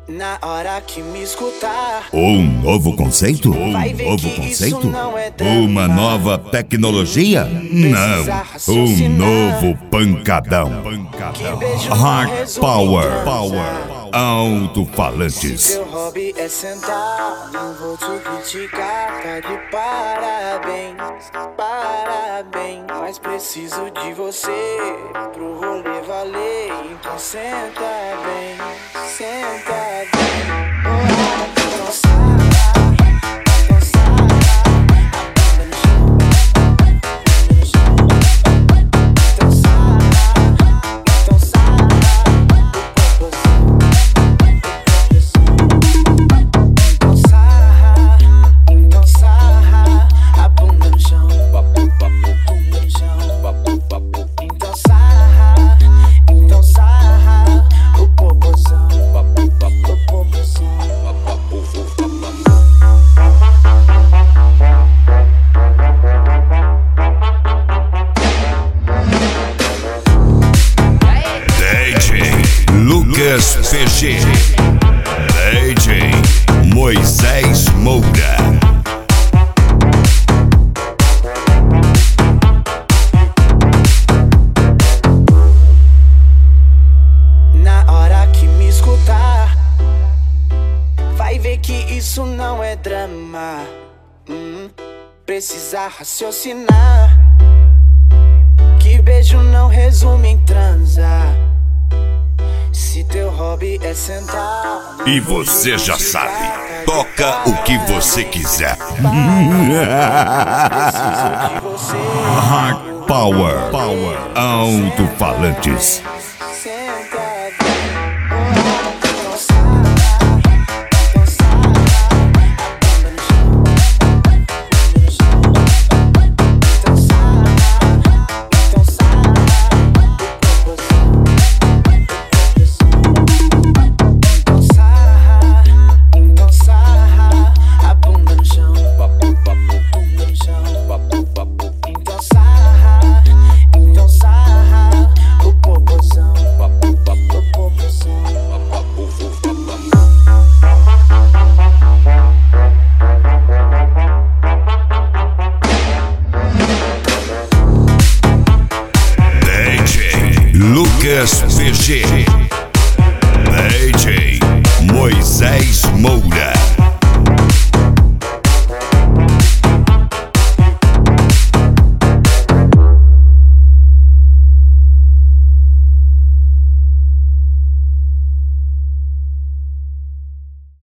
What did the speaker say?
Na hora que me escutar, Um novo conceito? vai ver que isso não é drama. Uma nova tecnologia? Não, um novo pancadão. Que beijo Hard não resume Power. em transa. Se Alto-falantes. teu hobby é sentar, não vou te criticar. Tá de parabéns, parabéns. Mas preciso de você pro rolê valer. Então senta bem, senta bem. Então sarra, então sarra. A bunda no chão, no chão. Então sarra, então sarra. O popozão. Então sarra, a bunda no chão, bunda no chão. Então sarra, o popozão, o popozão. DJ Lucas PG. DJ Moisés Moura. Na hora que me escutar, vai ver que isso não é drama. Precisa raciocinar, que beijo não resume em transar. Se teu hobby é sentar, E você já sabe, toca o que você quiser. preciso de você. Hard Power. Alto-falantes.